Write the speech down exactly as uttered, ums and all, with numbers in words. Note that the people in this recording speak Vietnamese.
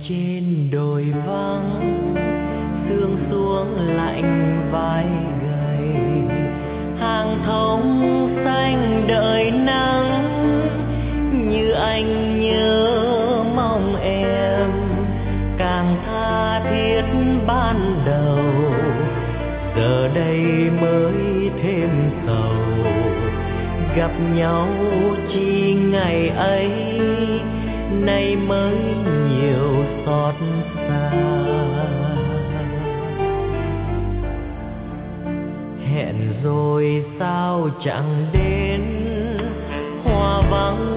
trên đồi vắng sương xuống lạnh vai gầy, hàng thông xanh đợi nắng như anh nhớ mong em càng tha thiết ban đầu, giờ đây mới thêm sầu gặp nhau chỉ ngày ấy nay mới nhiều xót xa. Hẹn rồi sao chẳng đến, hoa vắng